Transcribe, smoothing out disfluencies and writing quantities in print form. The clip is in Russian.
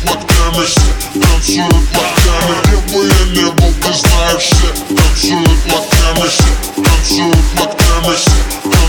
локтями все, танцуют локтями. Где бы я не был, ты знаешь, все танцуют локтями все, танцуют локтями все.